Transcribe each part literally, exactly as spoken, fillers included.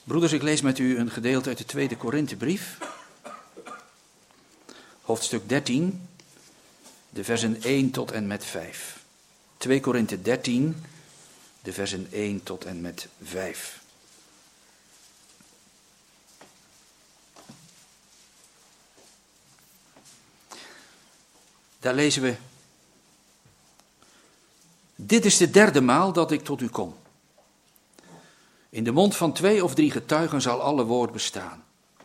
Broeders, ik lees met u een gedeelte uit de tweede Korinthebrief, hoofdstuk dertien, de versen één tot en met vijf. twee Korinthe dertien, de versen één tot en met vijf. Daar lezen we: Dit is de derde maal dat ik tot u kom. In de mond van twee of drie getuigen zal alle woord bestaan.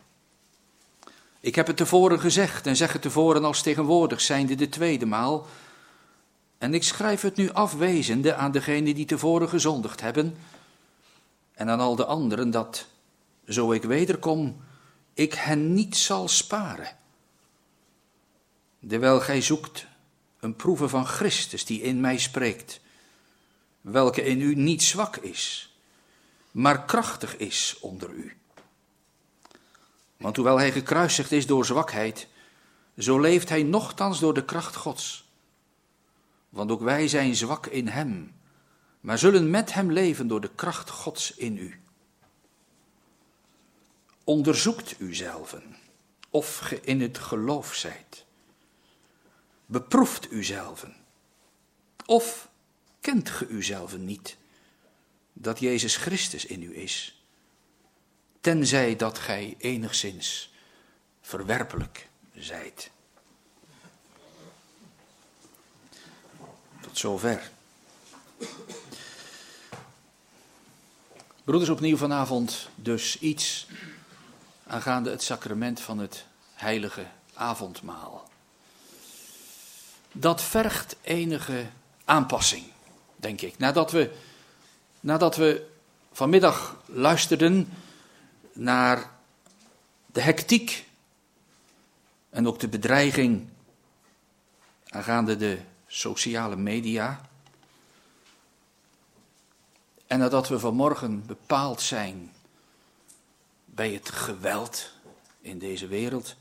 Ik heb het tevoren gezegd en zeg het tevoren als tegenwoordig, zijnde de tweede maal. En ik schrijf het nu afwezende aan degenen die tevoren gezondigd hebben en aan al de anderen, dat, zo ik wederkom, ik hen niet zal sparen. Terwijl gij zoekt een proeve van Christus die in mij spreekt, welke in u niet zwak is, maar krachtig is onder u. Want hoewel hij gekruisigd is door zwakheid, zo leeft hij nochtans door de kracht Gods. Want ook wij zijn zwak in hem, maar zullen met hem leven door de kracht Gods in u. Onderzoekt uzelven, of ge in het geloof zijt. Beproeft uzelven, of kent ge uzelven niet, dat Jezus Christus in u is, tenzij dat gij enigszins verwerpelijk zijt. Tot zover. Broeders, opnieuw vanavond dus iets aangaande het sacrament van het heilige avondmaal. Dat vergt enige aanpassing, denk ik. Nadat we, nadat we vanmiddag luisterden naar de hectiek en ook de bedreiging aangaande de sociale media. En nadat we vanmorgen bepaald zijn bij het geweld in deze wereld.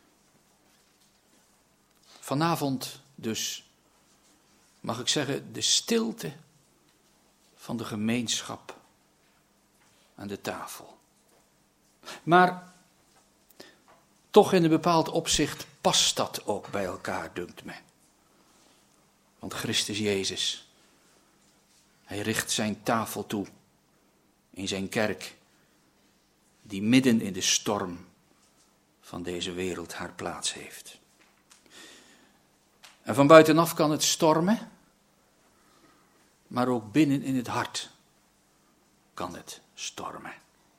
Vanavond dus, mag ik zeggen, de stilte van de gemeenschap aan de tafel. Maar toch in een bepaald opzicht past dat ook bij elkaar, dunkt me. Want Christus Jezus, hij richt zijn tafel toe in zijn kerk, die midden in de storm van deze wereld haar plaats heeft. En van buitenaf kan het stormen, maar ook binnen in het hart kan het stormen.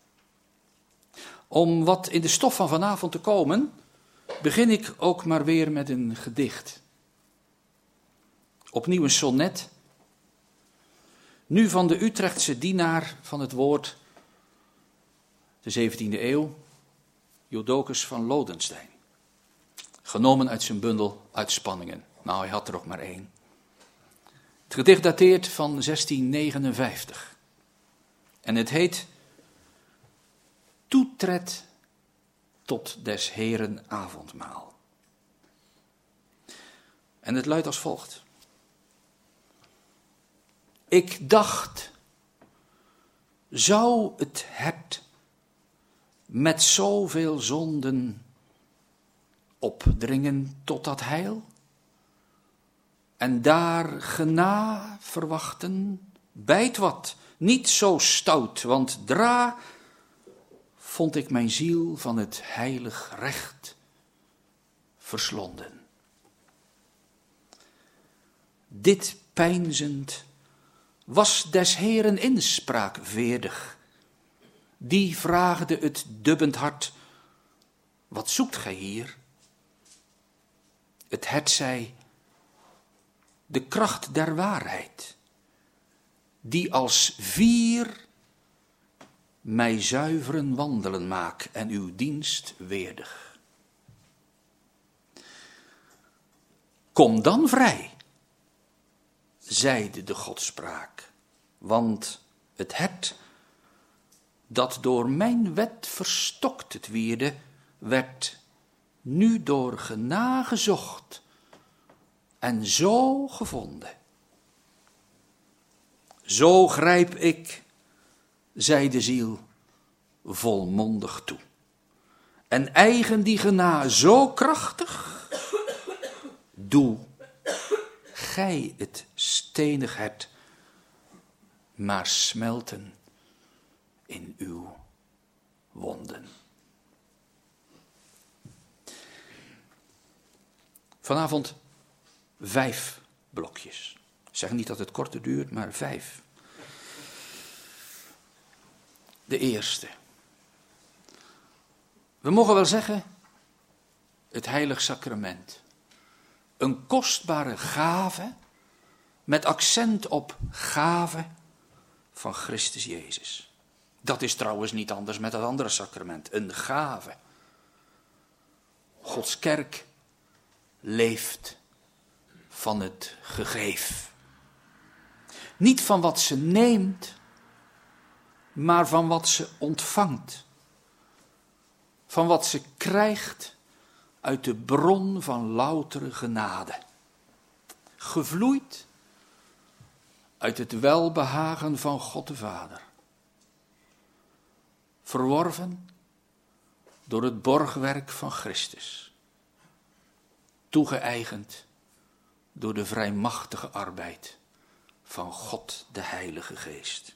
Om wat in de stof van vanavond te komen, begin ik ook maar weer met een gedicht. Opnieuw een sonnet, nu van de Utrechtse dienaar van het woord, de zeventiende eeuw, Jodocus van Lodenstein. Genomen uit zijn bundel Uitspanningen. Nou, hij had er ook maar één. Het gedicht dateert van zestien negenenvijftig. En het heet Toetred tot des Heren avondmaal. En het luidt als volgt. Ik dacht, zou het hert met zoveel zonden opdringen tot dat heil? En daar gena verwachten, bijt wat, niet zo stout, want dra vond ik mijn ziel van het heilig recht verslonden. Dit peinzend was des Heren inspraak veerdig. Die vraagde het dubbend hart, wat zoekt gij hier? Het hert zei, de kracht der waarheid, die als vier mij zuiveren wandelen maak en uw dienst weerdig. Kom dan vrij, zeide de godspraak, want het hert dat door mijn wet verstokt het wierde, werd nu door gena gezocht en zo gevonden. Zo grijp ik, zei de ziel, volmondig toe. En eigen die genade zo krachtig, doe gij het stenig hert, maar smelten in uw wonden. Vanavond vijf blokjes. Ik zeg niet dat het korter duurt, maar vijf. De eerste. We mogen wel zeggen, het heilig sacrament. Een kostbare gave, met accent op gave van Christus Jezus. Dat is trouwens niet anders met het andere sacrament, een gave. Gods kerk leeft van het gegeef. Niet van wat ze neemt, maar van wat ze ontvangt. Van wat ze krijgt uit de bron van loutere genade. Gevloeid uit het welbehagen van God de Vader. Verworven door het borgwerk van Christus. Toegeëigend door de vrijmachtige arbeid van God de Heilige Geest.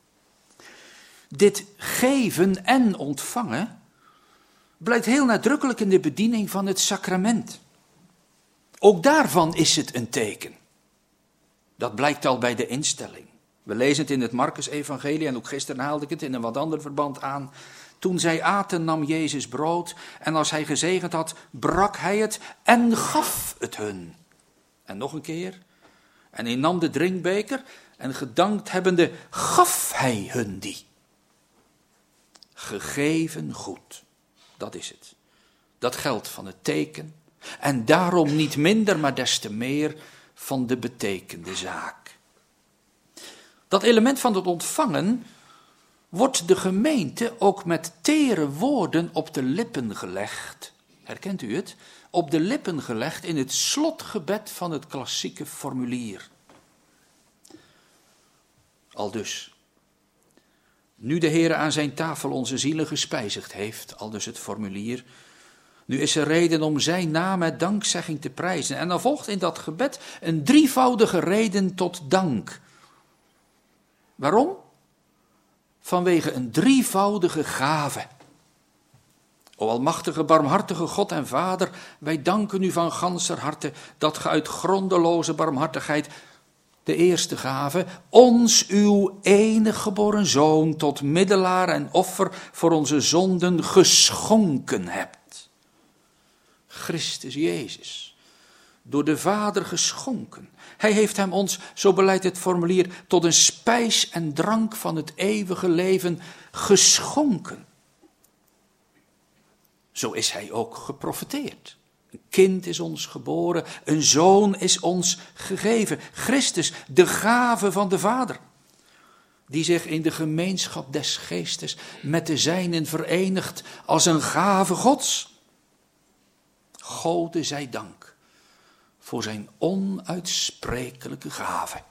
Dit geven en ontvangen blijkt heel nadrukkelijk in de bediening van het sacrament. Ook daarvan is het een teken. Dat blijkt al bij de instelling. We lezen het in het Marcus-evangelie en ook gisteren haalde ik het in een wat ander verband aan. Toen zij aten nam Jezus brood en als hij gezegend had, brak hij het en gaf het hun. En nog een keer. En hij nam de drinkbeker en gedankt hebbende gaf hij hun die. Gegeven goed, dat is het. Dat geldt van het teken en daarom niet minder, maar des te meer van de betekende zaak. Dat element van het ontvangen wordt de gemeente ook met tere woorden op de lippen gelegd. Herkent u het? Op de lippen gelegd in het slotgebed van het klassieke formulier. Aldus. Nu de Heere aan zijn tafel onze zielen gespijzigd heeft, aldus het formulier, nu is er reden om zijn naam met dankzegging te prijzen. En dan volgt in dat gebed een drievoudige reden tot dank. Waarom? Vanwege een drievoudige gave. O almachtige, barmhartige God en Vader, wij danken u van ganser harte dat ge uit grondeloze barmhartigheid de eerste gave, ons uw enig geboren Zoon tot middelaar en offer voor onze zonden geschonken hebt. Christus Jezus, door de Vader geschonken. Hij heeft hem ons, zo beleidt het formulier, tot een spijs en drank van het eeuwige leven geschonken. Zo is hij ook geprofeteerd. Een kind is ons geboren, een zoon is ons gegeven. Christus, de gave van de Vader, die zich in de gemeenschap des Geestes met de zijnen verenigt als een gave Gods. Gode zij dank voor zijn onuitsprekelijke gave.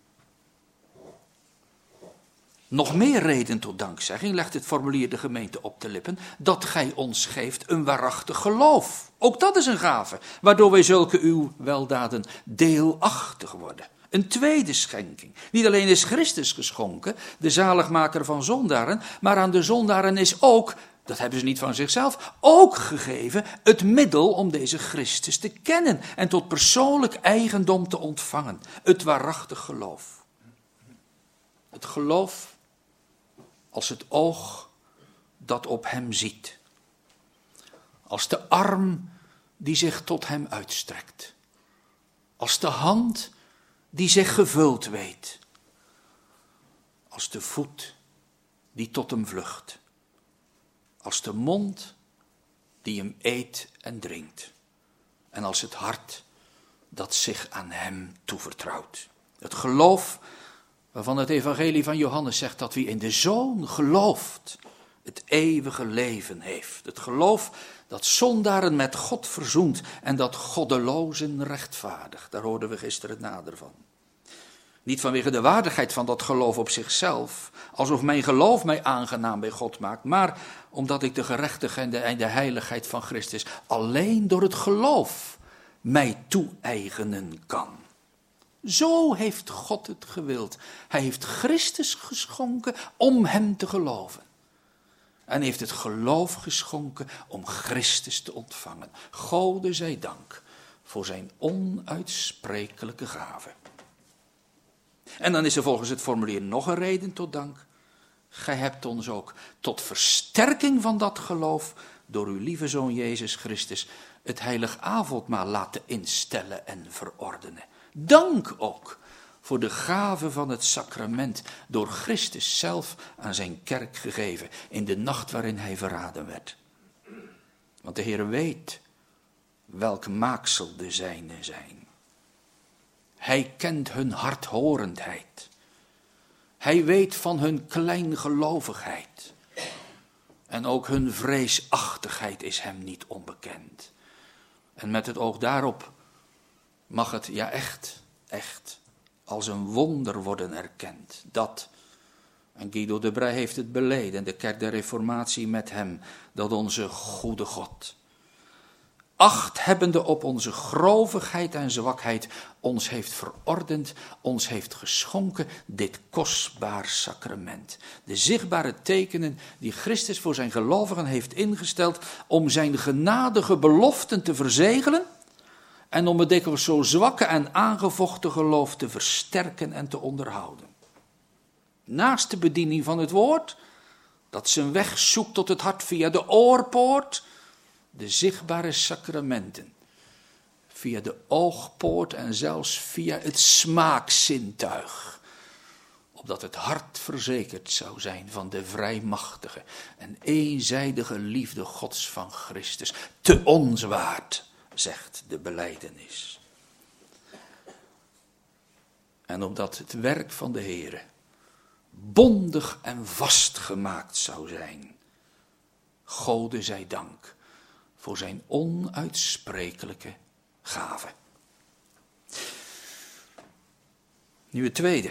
Nog meer reden tot dankzegging legt het formulier de gemeente op de lippen, dat gij ons geeft een waarachtig geloof. Ook dat is een gave, waardoor wij zulke uw weldaden deelachtig worden. Een tweede schenking. Niet alleen is Christus geschonken, de zaligmaker van zondaren, maar aan de zondaren is ook, dat hebben ze niet van zichzelf, ook gegeven het middel om deze Christus te kennen en tot persoonlijk eigendom te ontvangen. Het waarachtig geloof. Het geloof als het oog dat op hem ziet. Als de arm die zich tot hem uitstrekt. Als de hand die zich gevuld weet. Als de voet die tot hem vlucht. Als de mond die hem eet en drinkt. En als het hart dat zich aan hem toevertrouwt. Het geloof waarvan het evangelie van Johannes zegt dat wie in de Zoon gelooft, het eeuwige leven heeft. Het geloof dat zondaren met God verzoent en dat goddelozen rechtvaardigt. Daar hoorden we gisteren het nader van. Niet vanwege de waardigheid van dat geloof op zichzelf, alsof mijn geloof mij aangenaam bij God maakt, maar omdat ik de gerechtigheid en de heiligheid van Christus alleen door het geloof mij toe-eigenen kan. Zo heeft God het gewild. Hij heeft Christus geschonken om hem te geloven. En heeft het geloof geschonken om Christus te ontvangen. Gode zij dank voor zijn onuitsprekelijke gave. En dan is er volgens het formulier nog een reden tot dank. Gij hebt ons ook tot versterking van dat geloof door uw lieve Zoon Jezus Christus het heilig avondmaal laten instellen en verordenen. Dank ook voor de gave van het sacrament door Christus zelf aan zijn kerk gegeven in de nacht waarin hij verraden werd. Want de Heer weet welk maaksel de zijne zijn. Hij kent hun hardhorendheid. Hij weet van hun kleingelovigheid. En ook hun vreesachtigheid is hem niet onbekend. En met het oog daarop mag het, ja echt, echt, als een wonder worden erkend. Dat, en Guido de Brij heeft het beleden, de kerk der Reformatie met hem, dat onze goede God, acht hebbende op onze grovigheid en zwakheid, ons heeft verordend, ons heeft geschonken dit kostbaar sacrament. De zichtbare tekenen die Christus voor zijn gelovigen heeft ingesteld om zijn genadige beloften te verzegelen en om het dikwijls zo zwakke en aangevochten geloof te versterken en te onderhouden. Naast de bediening van het woord, dat zijn weg zoekt tot het hart via de oorpoort, de zichtbare sacramenten, via de oogpoort en zelfs via het smaakzintuig, opdat het hart verzekerd zou zijn van de vrijmachtige en eenzijdige liefde Gods van Christus, te ons waard, zegt de belijdenis. En opdat het werk van de Heere bondig en vastgemaakt zou zijn, Gode zij dank voor zijn onuitsprekelijke gave. Nu het tweede.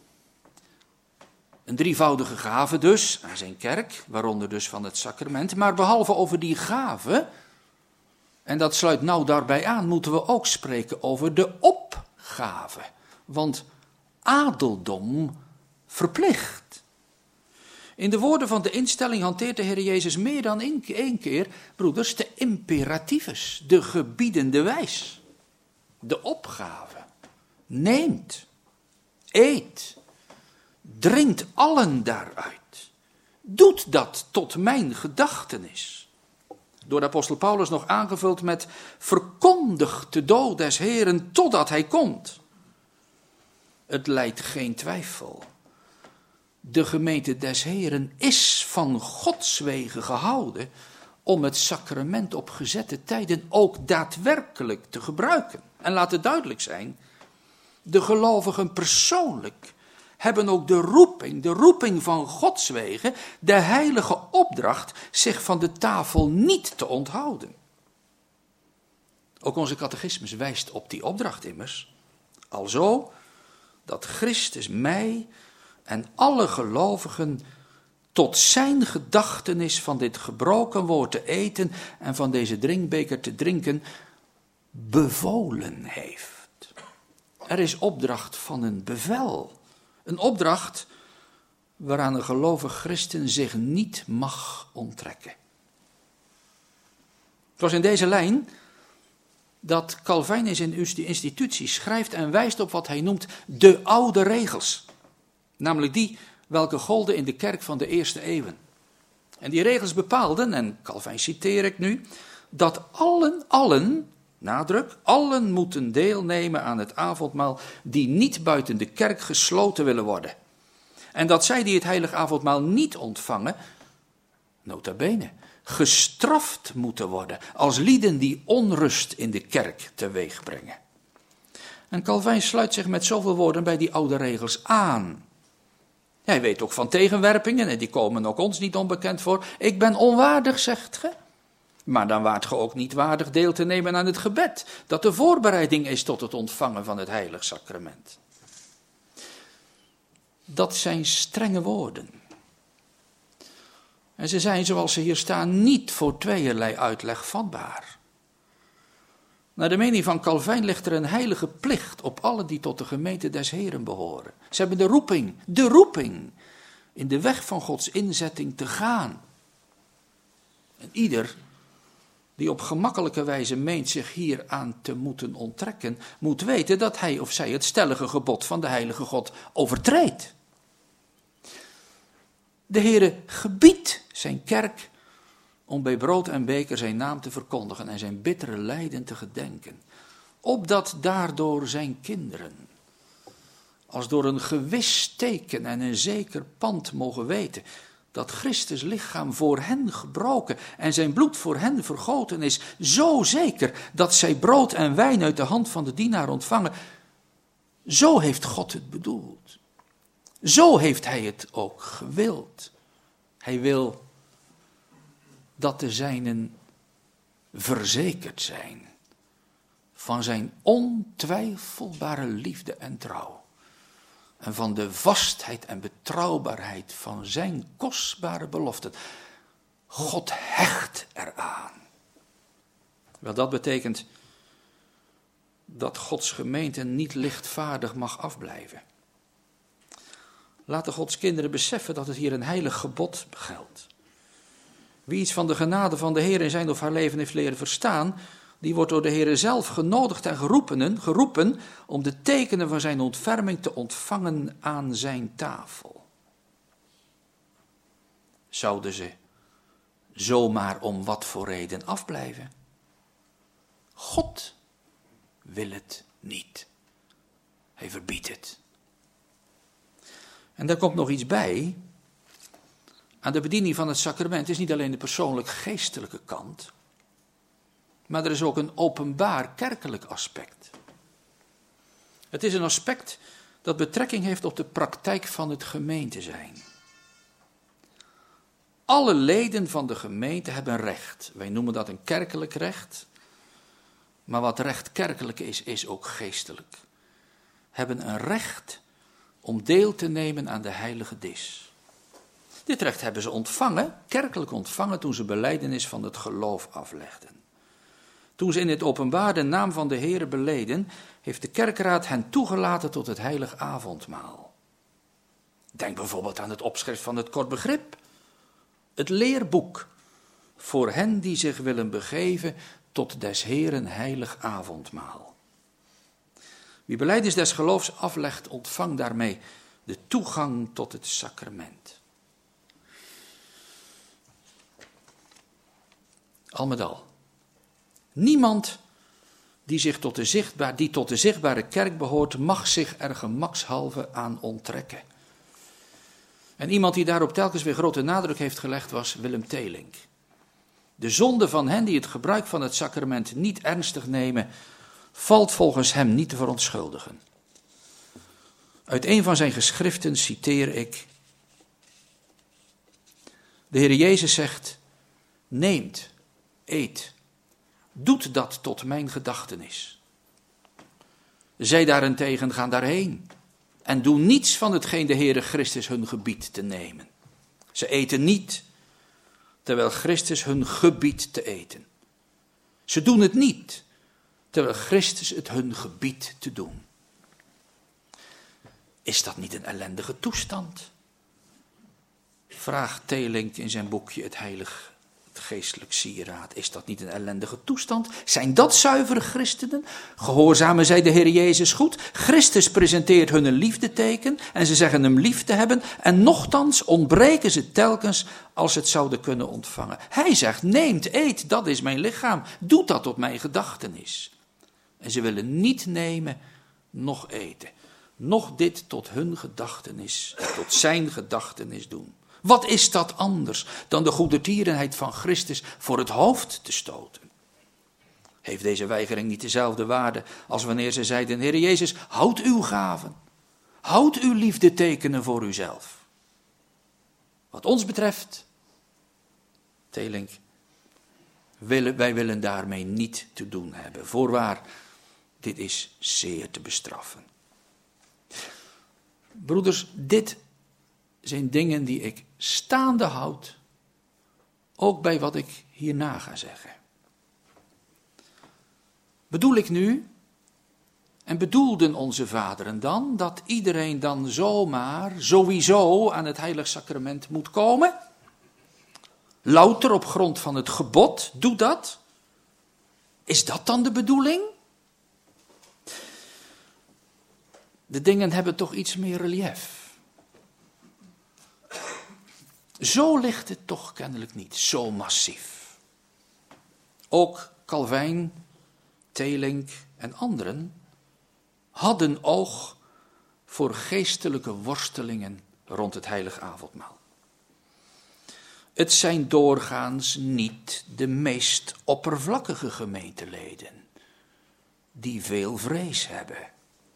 Een drievoudige gave dus aan zijn kerk, waaronder dus van het sacrament. Maar behalve over die gave, en dat sluit nauw daarbij aan, moeten we ook spreken over de opgave. Want adeldom verplicht. In de woorden van de instelling hanteert de Heer Jezus meer dan één keer, broeders, de imperativus, de gebiedende wijs. De opgave. Neemt, eet, drinkt allen daaruit. Doet dat tot mijn gedachtenis. Door de apostel Paulus nog aangevuld met verkondigt de dood des Heeren totdat hij komt. Het lijdt geen twijfel. De gemeente des Heeren is van Gods wegen gehouden om het sacrament op gezette tijden ook daadwerkelijk te gebruiken. En laat het duidelijk zijn, de gelovigen persoonlijk hebben ook de roeping, de roeping van Gods wegen, de heilige opdracht zich van de tafel niet te onthouden. Ook onze catechismus wijst op die opdracht immers, alzo dat Christus mij en alle gelovigen tot zijn gedachtenis van dit gebroken woord te eten en van deze drinkbeker te drinken bevolen heeft. Er is opdracht van een bevel. Een opdracht waaraan een gelovig christen zich niet mag onttrekken. Het was in deze lijn dat Calvinus in de institutie schrijft en wijst op wat hij noemt de oude regels. Namelijk die welke golden in de kerk van de eerste eeuwen. En die regels bepaalden, en Calvin citeer ik nu, dat allen, allen, nadruk, allen moeten deelnemen aan het avondmaal die niet buiten de kerk gesloten willen worden. En dat zij die het heilig avondmaal niet ontvangen, nota bene, gestraft moeten worden als lieden die onrust in de kerk teweeg brengen. En Calvin sluit zich met zoveel woorden bij die oude regels aan. Hij weet ook van tegenwerpingen en die komen ook ons niet onbekend voor. Ik ben onwaardig, zegt ge. Maar dan waart ge ook niet waardig deel te nemen aan het gebed, dat de voorbereiding is tot het ontvangen van het heilig sacrament. dat zijn strenge woorden. En ze zijn, zoals ze hier staan, niet voor tweeërlei uitleg vatbaar. Naar de mening van Calvijn ligt er een heilige plicht op alle die tot de gemeente des Heren behoren. Ze hebben de roeping, de roeping, in de weg van Gods inzetting te gaan. En ieder die op gemakkelijke wijze meent zich hier aan te moeten onttrekken, moet weten dat hij of zij het stellige gebod van de heilige God overtreedt. De Heere gebiedt zijn kerk om bij brood en beker zijn naam te verkondigen en zijn bittere lijden te gedenken, opdat daardoor zijn kinderen, als door een gewis teken en een zeker pand mogen weten, dat Christus lichaam voor hen gebroken en zijn bloed voor hen vergoten is, zo zeker dat zij brood en wijn uit de hand van de dienaar ontvangen. Zo heeft God het bedoeld. Zo heeft hij het ook gewild. Hij wil dat de zijnen verzekerd zijn van zijn ontwijfelbare liefde en trouw. En van de vastheid en betrouwbaarheid van zijn kostbare beloften. God hecht eraan. Wel, dat betekent dat Gods gemeente niet lichtvaardig mag afblijven. Laten Gods kinderen beseffen dat het hier een heilig gebod geldt. Wie iets van de genade van de Heer in zijn of haar leven heeft leren verstaan, die wordt door de Heer zelf genodigd en geroepen, geroepen om de tekenen van zijn ontferming te ontvangen aan zijn tafel. Zouden ze zomaar om wat voor reden afblijven? God wil het niet. Hij verbiedt het. En daar komt nog iets bij. Aan de bediening van het sacrament is niet alleen de persoonlijk geestelijke kant, maar er is ook een openbaar kerkelijk aspect. Het is een aspect dat betrekking heeft op de praktijk van het gemeente zijn. Alle leden van de gemeente hebben recht. Wij noemen dat een kerkelijk recht. Maar wat recht kerkelijk is, is ook geestelijk. Hebben een recht om deel te nemen aan de heilige dis. Dit recht hebben ze ontvangen, kerkelijk ontvangen, toen ze belijdenis van het geloof aflegden. Toen ze in het openbaar de naam van de Heere beleden, heeft de kerkraad hen toegelaten tot het heilig avondmaal. Denk bijvoorbeeld aan het opschrift van het kort begrip. Het leerboek voor hen die zich willen begeven tot des Heeren heilig avondmaal. Wie belijdenis des geloofs aflegt, ontvangt daarmee de toegang tot het sacrament. Al met al. Niemand die, zich tot de zichtbaar, die tot de zichtbare kerk behoort, mag zich er gemakshalve aan onttrekken. En iemand die daarop telkens weer grote nadruk heeft gelegd was Willem Teelink. De zonde van hen die het gebruik van het sacrament niet ernstig nemen, valt volgens hem niet te verontschuldigen. Uit een van zijn geschriften citeer ik. De Heer Jezus zegt, neemt, eet, doet dat tot mijn gedachtenis. Zij daarentegen gaan daarheen en doen niets van hetgeen de Heere Christus hun gebiedt te nemen. Ze eten niet, terwijl Christus hun gebiedt te eten. Ze doen het niet, terwijl Christus het hun gebiedt te doen. Is dat niet een ellendige toestand? Vraagt Teelink in zijn boekje Het Heilig, het Geestelijk Sieraad. Is dat niet een ellendige toestand? Zijn dat zuivere christenen? Gehoorzamen zij de Heer Jezus goed? Christus presenteert hun een liefdeteken en ze zeggen hem lief te hebben. En nochtans ontbreken ze telkens als ze het zouden kunnen ontvangen. Hij zegt, neemt, eet, dat is mijn lichaam. Doe dat tot mijn gedachtenis. En ze willen niet nemen, noch eten. Noch dit tot hun gedachtenis, tot zijn gedachtenis doen. Wat is dat anders dan de goedertierenheid van Christus voor het hoofd te stoten? Heeft deze weigering niet dezelfde waarde als wanneer ze zeiden, Heer Jezus, houd uw gaven. Houd uw liefdetekenen voor uzelf. Wat ons betreft, Teelink, willen, wij willen daarmee niet te doen hebben. Voorwaar, dit is zeer te bestraffen. Broeders, dit zijn dingen die ik staande houd, ook bij wat ik hierna ga zeggen. Bedoel ik nu, en bedoelden onze vaderen dan, dat iedereen dan zomaar, sowieso aan het heilig sacrament moet komen? Louter op grond van het gebod, doe dat? Is dat dan de bedoeling? De dingen hebben toch iets meer relief. Zo ligt het toch kennelijk niet, zo massief. Ook Calvijn, Teelink en anderen hadden oog voor geestelijke worstelingen rond het heilig avondmaal. Het zijn doorgaans niet de meest oppervlakkige gemeenteleden die veel vrees hebben.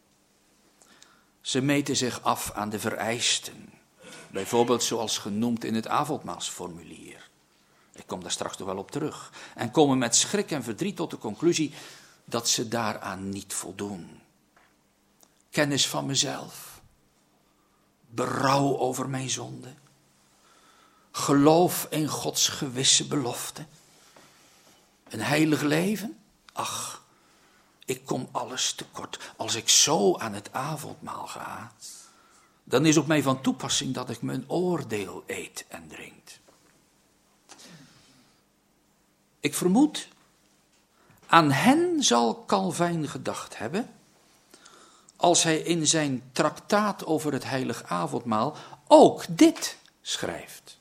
Ze meten zich af aan de vereisten, bijvoorbeeld zoals genoemd in het avondmaalsformulier. Ik kom daar straks nog wel op terug. En komen met schrik en verdriet tot de conclusie dat ze daaraan niet voldoen. Kennis van mezelf, berouw over mijn zonde, geloof in Gods gewisse belofte, een heilig leven. Ach, ik kom alles tekort. Als ik zo aan het avondmaal ga, dan is op mij van toepassing dat ik mijn oordeel eet en drinkt. Ik vermoed, aan hen zal Calvijn gedacht hebben, als hij in zijn traktaat over het heilig avondmaal ook dit schrijft.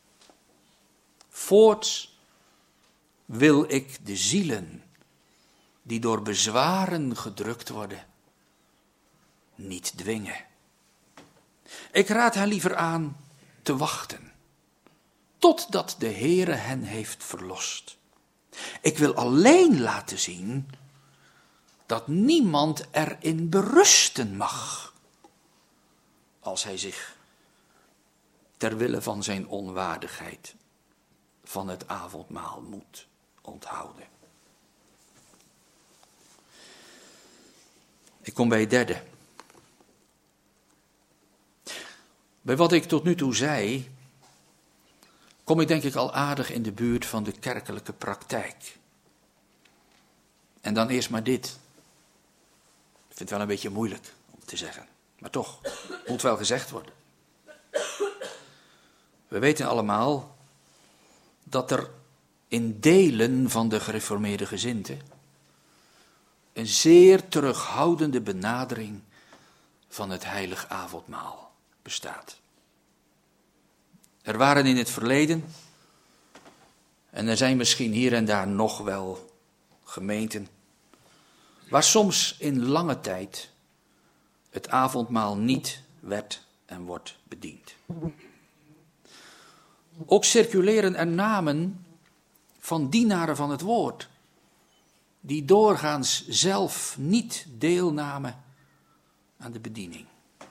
Voorts wil ik de zielen die door bezwaren gedrukt worden, niet dwingen. Ik raad hen liever aan te wachten, totdat de Heere hen heeft verlost. Ik wil alleen laten zien dat niemand erin berusten mag, als hij zich ter wille van zijn onwaardigheid van het avondmaal moet onthouden. Ik kom bij het derde. Bij wat ik tot nu toe zei, kom ik denk ik al aardig in de buurt van de kerkelijke praktijk. En dan eerst maar dit. Ik vind het wel een beetje moeilijk om te zeggen, maar toch, moet wel gezegd worden. We weten allemaal dat er in delen van de gereformeerde gezindte een zeer terughoudende benadering van het heilig avondmaal bestaat. Er waren in het verleden, en er zijn misschien hier en daar nog wel gemeenten, waar soms in lange tijd het avondmaal niet werd en wordt bediend. Ook circuleren er namen van dienaren van het woord, die doorgaans zelf niet deelnamen aan de bediening.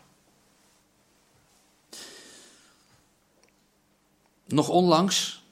Nog onlangs,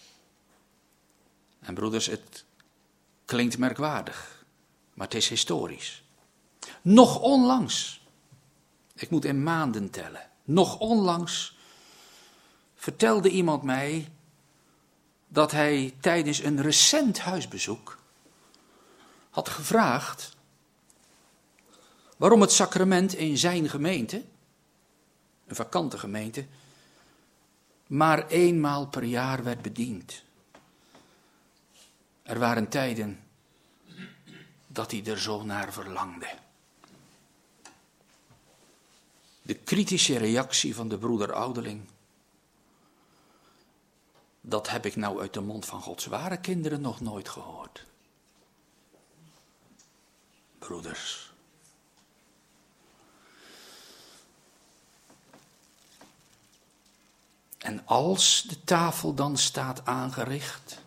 en broeders, het klinkt merkwaardig, maar het is historisch. Nog onlangs, ik moet in maanden tellen, nog onlangs vertelde iemand mij dat hij tijdens een recent huisbezoek had gevraagd waarom het sacrament in zijn gemeente, een vakante gemeente, maar eenmaal per jaar werd bediend. Er waren tijden dat hij er zo naar verlangde. De kritische reactie van de broeder Oudeling, dat heb ik nou uit de mond van Gods ware kinderen nog nooit gehoord. Broeders. En als de tafel dan staat aangericht,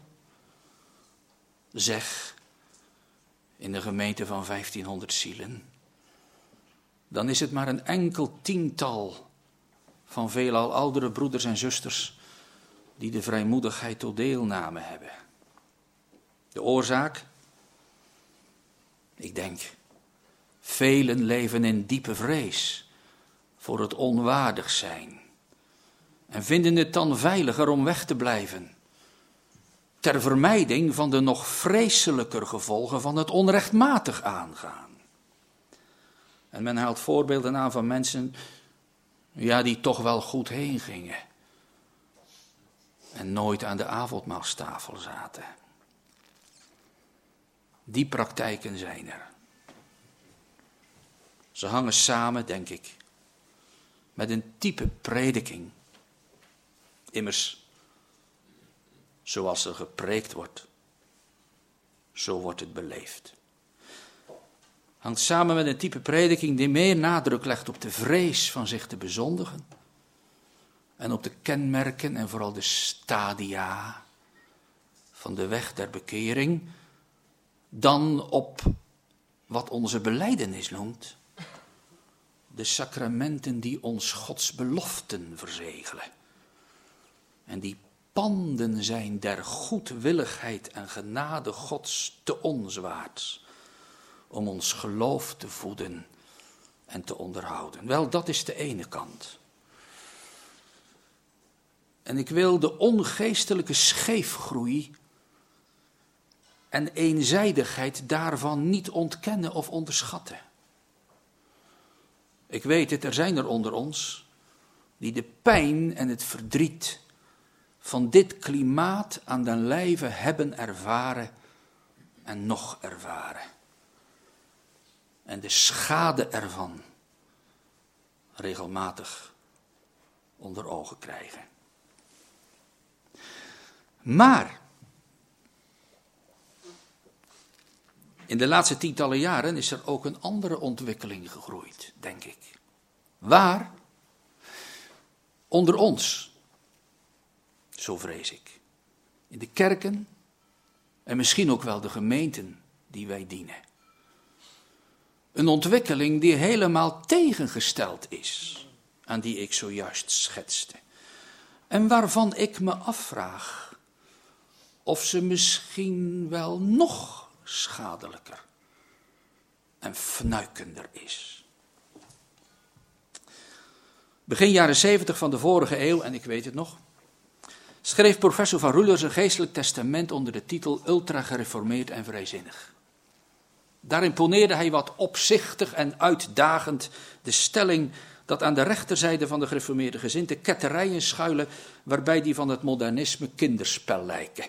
zeg, in de gemeente van vijftienhonderd zielen, dan is het maar een enkel tiental van veelal oudere broeders en zusters die de vrijmoedigheid tot deelname hebben. De oorzaak? Ik denk, velen leven in diepe vrees voor het onwaardig zijn en vinden het dan veiliger om weg te blijven, ter vermijding van de nog vreselijker gevolgen van het onrechtmatig aangaan. En men haalt voorbeelden aan van mensen, ja, die toch wel goed heen gingen en nooit aan de avondmaalstafel zaten. Die praktijken zijn er. Ze hangen samen, denk ik, met een type prediking. Immers, zoals er gepreekt wordt, zo wordt het beleefd. Hangt samen met een type prediking die meer nadruk legt op de vrees van zich te bezondigen. En op de kenmerken en vooral de stadia van de weg der bekering. Dan op wat onze belijdenis noemt. De sacramenten die ons Gods beloften verzegelen. En die panden zijn der goedwilligheid en genade Gods te onzwaarts. Om ons geloof te voeden en te onderhouden. Wel, dat is de ene kant. En ik wil de ongeestelijke scheefgroei en eenzijdigheid daarvan niet ontkennen of onderschatten. Ik weet het, er zijn er onder ons die de pijn en het verdriet van dit klimaat aan den lijve hebben ervaren en nog ervaren. En de schade ervan regelmatig onder ogen krijgen. Maar in de laatste tientallen jaren is er ook een andere ontwikkeling gegroeid, denk ik. Waar? Onder ons, zo vrees ik. In de kerken en misschien ook wel de gemeenten die wij dienen. Een ontwikkeling die helemaal tegengesteld is aan die ik zojuist schetste. En waarvan ik me afvraag of ze misschien wel nog schadelijker en fnuikender is. Begin jaren zeventig van de vorige eeuw, en ik weet het nog, schreef professor Van Ruller zijn geestelijk testament onder de titel Ultra-gereformeerd en vrijzinnig. Daarin poneerde hij wat opzichtig en uitdagend de stelling dat aan de rechterzijde van de gereformeerde gezindte ketterijen schuilen waarbij die van het modernisme kinderspel lijken.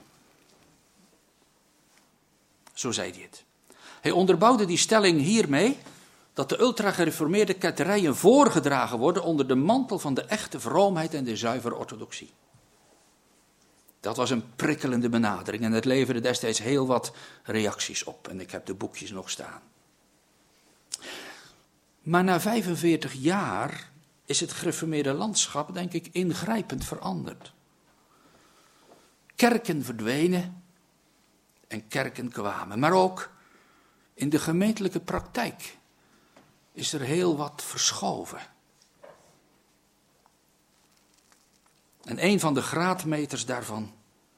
Zo zei hij het. Hij onderbouwde die stelling hiermee dat de ultra-gereformeerde ketterijen voorgedragen worden onder de mantel van de echte vroomheid en de zuivere orthodoxie. Dat was een prikkelende benadering en het leverde destijds heel wat reacties op. En ik heb de boekjes nog staan. Maar na vijfenveertig jaar is het gereformeerde landschap, denk ik, ingrijpend veranderd. Kerken verdwenen en kerken kwamen. Maar ook in de gemeentelijke praktijk is er heel wat verschoven. En een van de graadmeters daarvan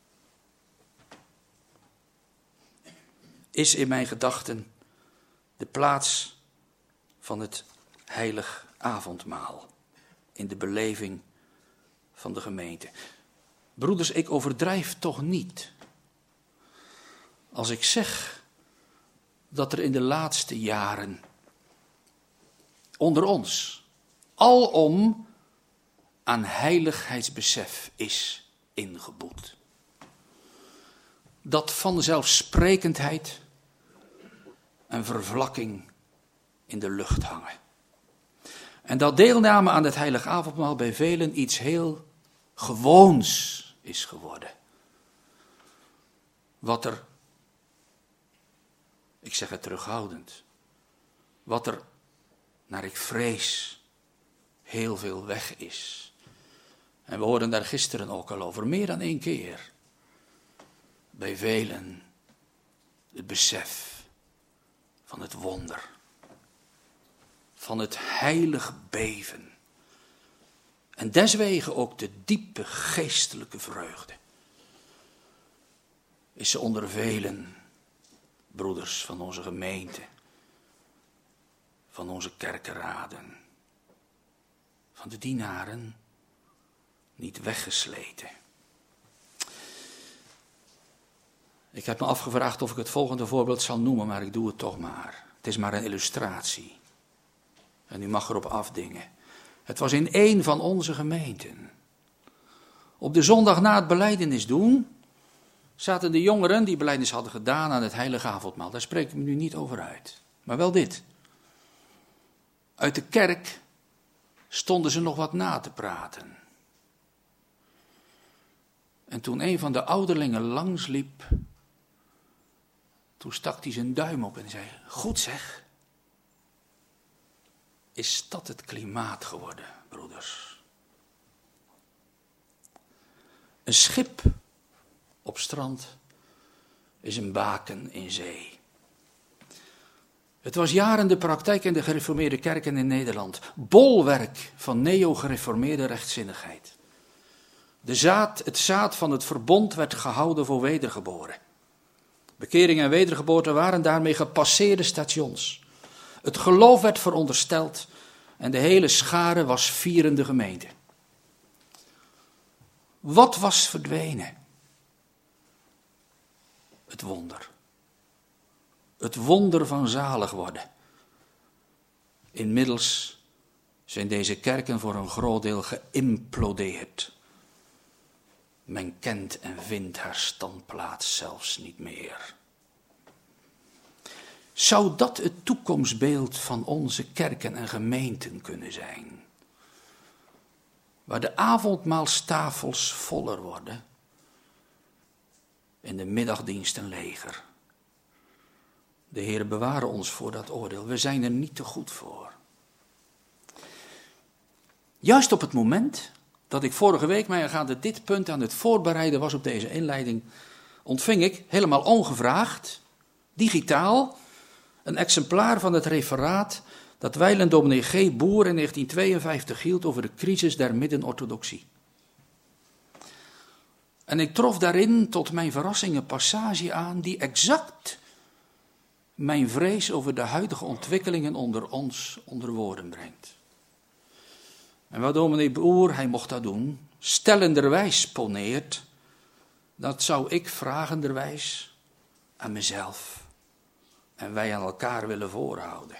is in mijn gedachten de plaats van het heilig avondmaal in de beleving van de gemeente. Broeders, ik overdrijf toch niet als ik zeg dat er in de laatste jaren onder ons alom aan heiligheidsbesef is ingeboet. Dat vanzelfsprekendheid en vervlakking in de lucht hangen. En dat deelname aan het heilig avondmaal bij velen iets heel gewoons is geworden. Wat er, ik zeg het terughoudend, wat er, naar ik vrees, heel veel weg is. En we hoorden daar gisteren ook al over, meer dan één keer. Bij velen het besef van het wonder, van het heilig beven. En deswege ook de diepe geestelijke vreugde. Is ze onder velen, broeders van onze gemeente, van onze kerkenraden, van de dienaren, niet weggesleten. Ik heb me afgevraagd of ik het volgende voorbeeld zal noemen, maar ik doe het toch maar. Het is maar een illustratie. En u mag erop afdingen. Het was in één van onze gemeenten. Op de zondag na het belijdenis doen, zaten de jongeren die belijdenis hadden gedaan aan het heilige avondmaal. Daar spreek ik me nu niet over uit. Maar wel dit. Uit de kerk stonden ze nog wat na te praten. En toen een van de ouderlingen langsliep, toen stak hij zijn duim op en zei, goed zeg, is dat het klimaat geworden, broeders? Een schip op strand is een baken in zee. Het was jaren de praktijk in de gereformeerde kerken in Nederland. Bolwerk van neo-gereformeerde rechtzinnigheid. De zaad, het zaad van het verbond werd gehouden voor wedergeboren. Bekering en wedergeboorte waren daarmee gepasseerde stations. Het geloof werd verondersteld en de hele schare was vierende gemeente. Wat was verdwenen? Het wonder. Het wonder van zalig worden. Inmiddels zijn deze kerken voor een groot deel geïmplodeerd. Men kent en vindt haar standplaats zelfs niet meer. Zou dat het toekomstbeeld van onze kerken en gemeenten kunnen zijn? Waar de avondmaalstafels voller worden, in de middagdienst een leger. De Heer beware ons voor dat oordeel. We zijn er niet te goed voor. Juist op het moment dat ik vorige week mij aangaande dit punt aan het voorbereiden was op deze inleiding, ontving ik, helemaal ongevraagd, digitaal, een exemplaar van het referaat dat wijlen dominee G. Boer in negentien tweeënvijftig hield over de crisis der middenorthodoxie. En ik trof daarin tot mijn verrassing een passage aan die exact mijn vrees over de huidige ontwikkelingen onder ons onder woorden brengt. En wat dominee Boer, hij mocht dat doen, stellenderwijs poneert, dat zou ik vragenderwijs aan mezelf en wij aan elkaar willen voorhouden.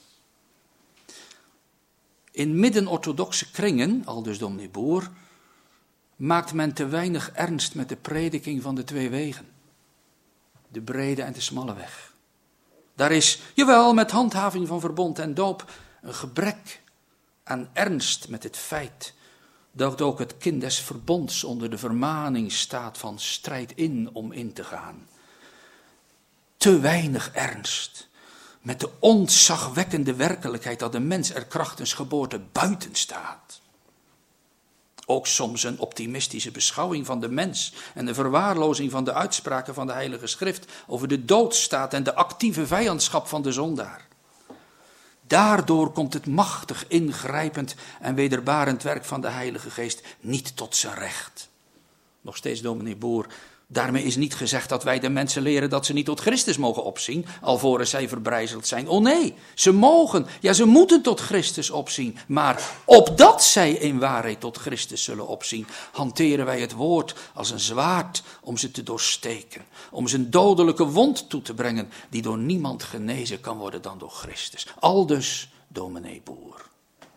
In middenorthodoxe kringen, aldus dominee Boer, maakt men te weinig ernst met de prediking van de twee wegen. De brede en de smalle weg. Daar is, jawel, met handhaving van verbond en doop, een gebrek aan ernst met het feit dat ook het kind des verbonds onder de vermaning staat van strijd in om in te gaan. Te weinig ernst met de ontzagwekkende werkelijkheid dat de mens er krachtens geboorte buiten staat. Ook soms een optimistische beschouwing van de mens en de verwaarlozing van de uitspraken van de Heilige Schrift over de doodstaat en de actieve vijandschap van de zondaar. Daardoor komt het machtig ingrijpend en wederbarend werk van de Heilige Geest niet tot zijn recht. Nog steeds dominee Boer, daarmee is niet gezegd dat wij de mensen leren dat ze niet tot Christus mogen opzien, alvorens zij verbrijzeld zijn. Oh nee, ze mogen, ja ze moeten tot Christus opzien. Maar opdat zij in waarheid tot Christus zullen opzien, hanteren wij het woord als een zwaard om ze te doorsteken. Om ze een dodelijke wond toe te brengen die door niemand genezen kan worden dan door Christus. Aldus dominee Boer.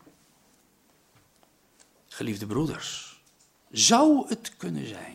Geliefde broeders, zou het kunnen zijn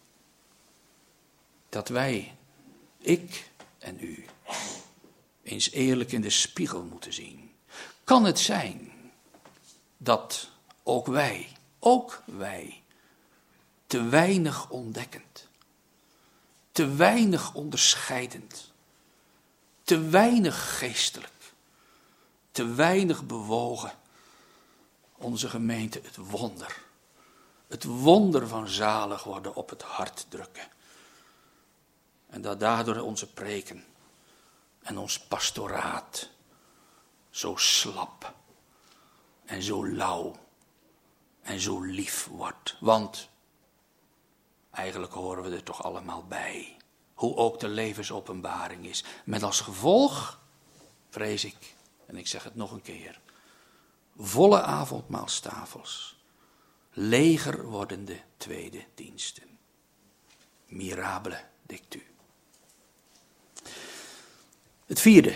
dat wij, ik en u, eens eerlijk in de spiegel moeten zien? Kan het zijn dat ook wij, ook wij, te weinig ontdekkend, te weinig onderscheidend, te weinig geestelijk, te weinig bewogen onze gemeente het wonder, het wonder van zalig worden op het hart drukken? En dat daardoor onze preken en ons pastoraat zo slap en zo lauw en zo lief wordt. Want eigenlijk horen we er toch allemaal bij. Hoe ook de levensopenbaring is. Met als gevolg, vrees ik, en ik zeg het nog een keer, volle avondmaalstafels, leger wordende tweede diensten. Mirabele dictu. Het vierde.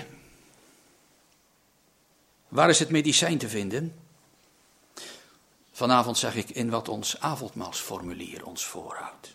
Waar is het medicijn te vinden? Vanavond zeg ik in wat ons avondmaalsformulier ons voorhoudt.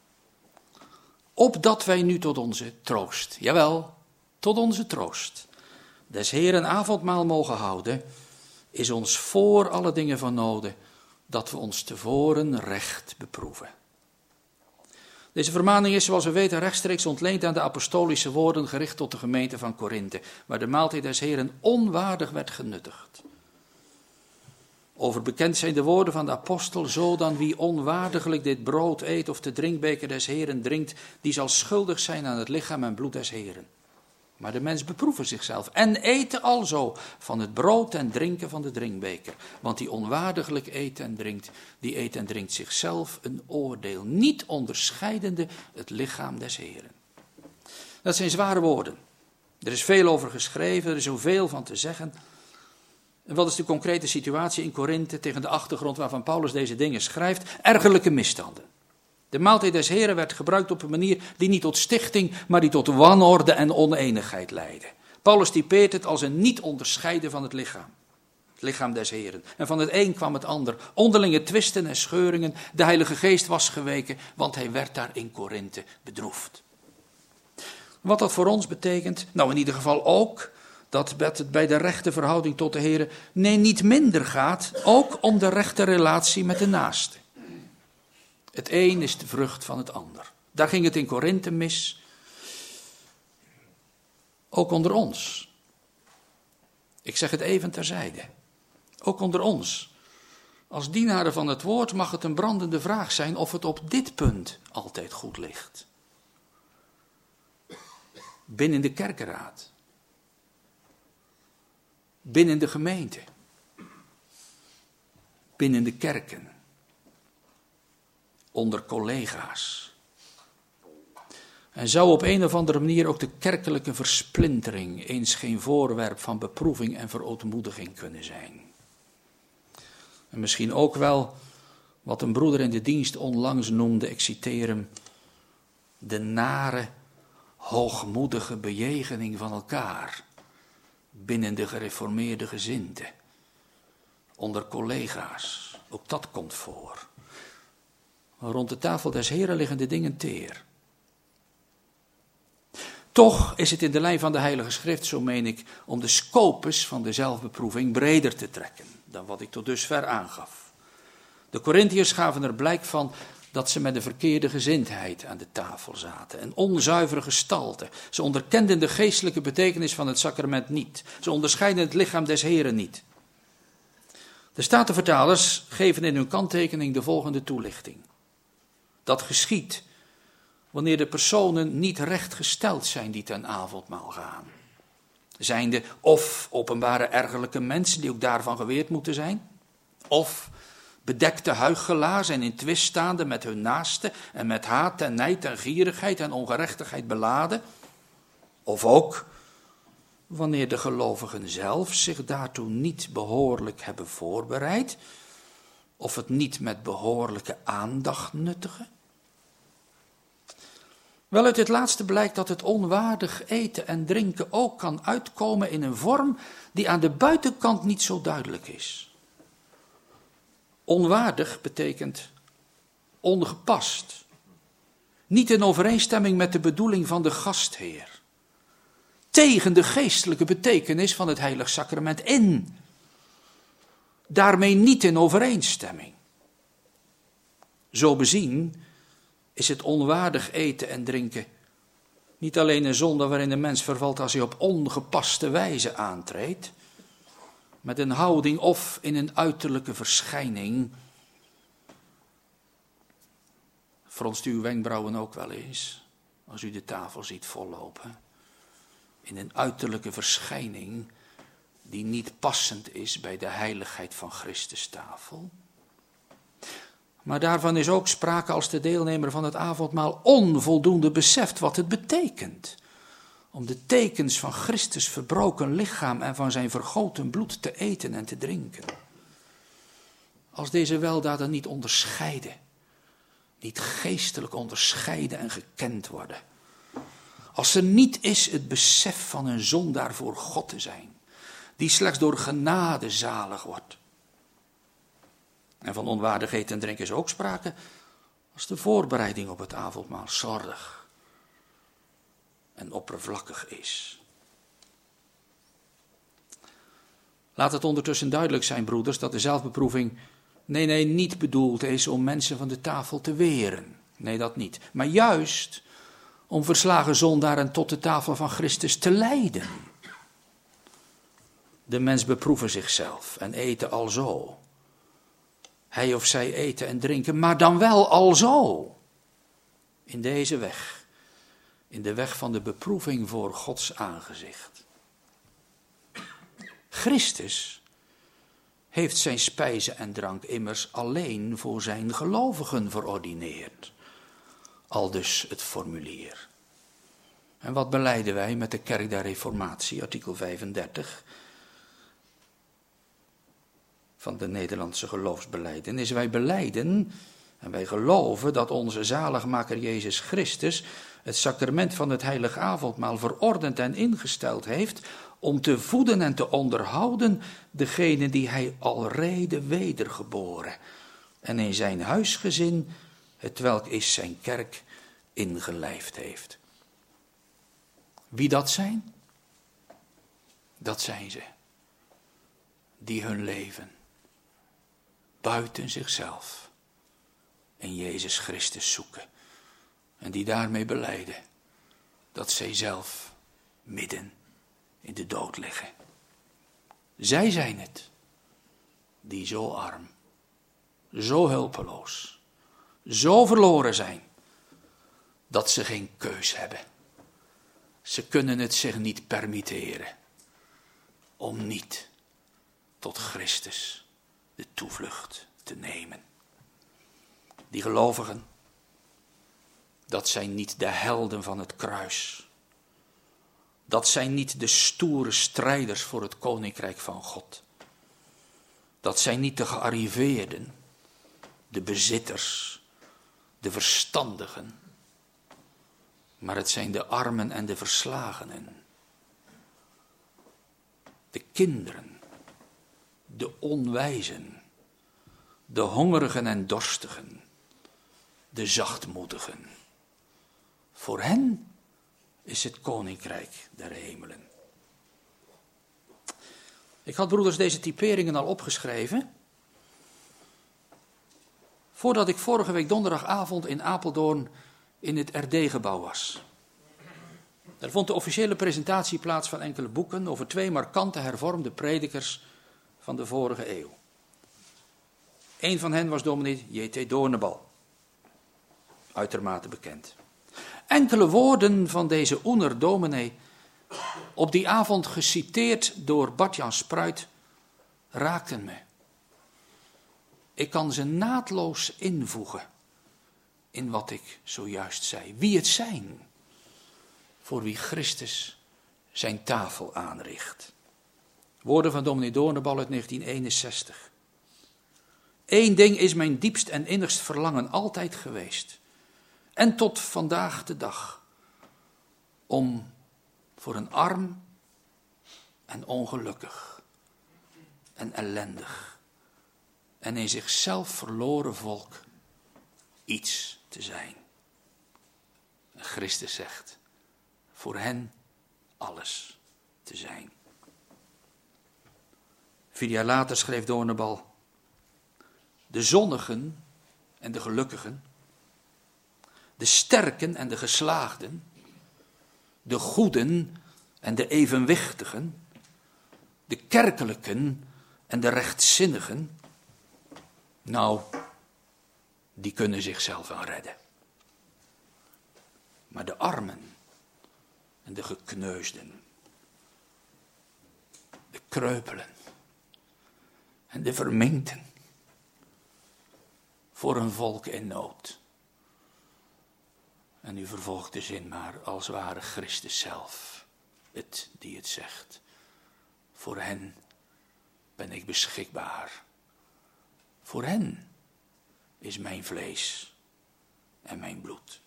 Opdat wij nu tot onze troost, jawel, tot onze troost, des Heeren avondmaal mogen houden, is ons voor alle dingen van noden dat we ons tevoren recht beproeven. Deze vermaning is, zoals we weten, rechtstreeks ontleend aan de apostolische woorden gericht tot de gemeente van Korinthe, waar de maaltijd des Heeren onwaardig werd genuttigd. Overbekend zijn de woorden van de apostel, zo dan wie onwaardiglijk dit brood eet of de drinkbeker des Heeren drinkt, die zal schuldig zijn aan het lichaam en bloed des Heeren. Maar de mens beproeven zichzelf en eten alzo van het brood en drinken van de drinkbeker. Want die onwaardiglijk eet en drinkt, die eet en drinkt zichzelf een oordeel, niet onderscheidende het lichaam des Heeren. Dat zijn zware woorden. Er is veel over geschreven, er is zoveel van te zeggen. En wat is de concrete situatie in Korinthe tegen de achtergrond waarvan Paulus deze dingen schrijft? Ergerlijke misstanden. De maaltijd des Heren werd gebruikt op een manier die niet tot stichting, maar die tot wanorde en oneenigheid leidde. Paulus typeert het als een niet onderscheiden van het lichaam. Het lichaam des Heren. En van het een kwam het ander. Onderlinge twisten en scheuringen. De Heilige Geest was geweken, want hij werd daar in Korinthe bedroefd. Wat dat voor ons betekent? Nou, in ieder geval ook dat het bij de rechte verhouding tot de Heren nee, niet minder gaat, ook om de rechte relatie met de naaste. Het een is de vrucht van het ander. Daar ging het in Korinthe mis. Ook onder ons. Ik zeg het even terzijde. Ook onder ons. Als dienaren van het woord mag het een brandende vraag zijn of het op dit punt altijd goed ligt. Binnen de kerkenraad. Binnen de gemeente. Binnen de kerken. Onder collega's. En zou op een of andere manier ook de kerkelijke versplintering eens geen voorwerp van beproeving en verootmoediging kunnen zijn. En misschien ook wel wat een broeder in de dienst onlangs noemde, ik citeer hem, de nare, hoogmoedige bejegening van elkaar binnen de gereformeerde gezinde, onder collega's. Ook dat komt voor. Rond de tafel des Heren liggen de dingen teer. Toch is het in de lijn van de Heilige Schrift, zo meen ik, om de scopus van de zelfbeproeving breder te trekken dan wat ik tot dusver aangaf. De Korintiërs gaven er blijk van dat ze met een verkeerde gezindheid aan de tafel zaten, een onzuivere gestalte. Ze onderkenden de geestelijke betekenis van het sacrament niet. Ze onderscheiden het lichaam des Heren niet. De Statenvertalers geven in hun kanttekening de volgende toelichting. Dat geschiedt wanneer de personen niet recht gesteld zijn die ten avondmaal gaan. Zijnde of openbare ergerlijke mensen die ook daarvan geweerd moeten zijn, of bedekte huichelaars en in twist staande met hun naasten en met haat en nijd en gierigheid en ongerechtigheid beladen, of ook wanneer de gelovigen zelf zich daartoe niet behoorlijk hebben voorbereid, of het niet met behoorlijke aandacht nuttigen. Wel, uit dit laatste blijkt dat het onwaardig eten en drinken ook kan uitkomen in een vorm die aan de buitenkant niet zo duidelijk is. Onwaardig betekent ongepast, niet in overeenstemming met de bedoeling van de gastheer, tegen de geestelijke betekenis van het heilig sacrament in, daarmee niet in overeenstemming. Zo bezien is het onwaardig eten en drinken niet alleen een zonde waarin de mens vervalt als hij op ongepaste wijze aantreedt, met een houding of in een uiterlijke verschijning. Fronst uw wenkbrauwen ook wel eens, als u de tafel ziet vollopen. In een uiterlijke verschijning die niet passend is bij de heiligheid van Christus tafel. Maar daarvan is ook sprake als de deelnemer van het avondmaal onvoldoende beseft wat het betekent om de tekens van Christus verbroken lichaam en van zijn vergoten bloed te eten en te drinken. als deze weldaden niet onderscheiden, niet geestelijk onderscheiden en gekend worden. Als er niet is het besef van een zondaar voor God te zijn, die slechts door genade zalig wordt. En van onwaardig eten en drinken is ook sprake als de voorbereiding op het avondmaal slordig en oppervlakkig is. Laat het ondertussen duidelijk zijn, broeders, dat de zelfbeproeving nee, nee, niet bedoeld is om mensen van de tafel te weren. Nee, dat niet. Maar juist om verslagen zondaren tot de tafel van Christus te leiden. De mens beproeven zichzelf en eten alzo. Hij of zij eten en drinken, maar dan wel alzo. In deze weg. In de weg van de beproeving voor Gods aangezicht. Christus heeft zijn spijze en drank immers alleen voor zijn gelovigen verordineerd. Aldus het formulier. En wat belijden wij met de kerk der Reformatie, artikel vijfendertig van de Nederlandse geloofsbelijdenis? Wij belijden en wij geloven dat onze zaligmaker Jezus Christus het sacrament van het heilige avondmaal verordend en ingesteld heeft om te voeden en te onderhouden degene die hij alrede wedergeboren en in zijn huisgezin, hetwelk is zijn kerk, ingelijfd heeft. Wie dat zijn? Dat zijn ze, die hun leven buiten zichzelf in Jezus Christus zoeken en die daarmee belijden dat zij zelf midden in de dood liggen. Zij zijn het die zo arm, zo hulpeloos, zo verloren zijn, dat ze geen keus hebben. Ze kunnen het zich niet permitteren om niet tot Christus de toevlucht te nemen. Die gelovigen, dat zijn niet de helden van het kruis. Dat zijn niet de stoere strijders voor het koninkrijk van God. Dat zijn niet de gearriveerden, de bezitters, de verstandigen. Maar het zijn de armen en de verslagenen. De kinderen, de onwijzen, de hongerigen en dorstigen, de zachtmoedigen. Voor hen is het koninkrijk der hemelen. Ik had, broeders, deze typeringen al opgeschreven voordat ik vorige week donderdagavond in Apeldoorn in het R D-gebouw was. Er vond de officiële presentatie plaats van enkele boeken over twee markante hervormde predikers van de vorige eeuw. Een van hen was dominee J T Doornbal, uitermate bekend. Enkele woorden van deze Oener dominee, op die avond geciteerd door Bart-Jan Spruit, raakten me. Ik kan ze naadloos invoegen in wat ik zojuist zei. Wie het zijn, voor wie Christus zijn tafel aanricht. Woorden van dominee Doornbal uit negentien eenenzestig. Eén ding is mijn diepst en innigst verlangen altijd geweest. En tot vandaag de dag. Om voor een arm en ongelukkig en ellendig en in zichzelf verloren volk iets te zijn. En Christus zegt, voor hen alles te zijn. Vier jaar later schreef Doornbal, de zonnigen en de gelukkigen, de sterken en de geslaagden, de goeden en de evenwichtigen, de kerkelijken en de rechtzinnigen, nou, die kunnen zichzelf wel redden. Maar de armen en de gekneusden, de kreupelen en de verminkten, voor een volk in nood. En u vervolgt de zin maar, als ware Christus zelf het die het zegt. Voor hen ben ik beschikbaar. Voor hen is mijn vlees en mijn bloed.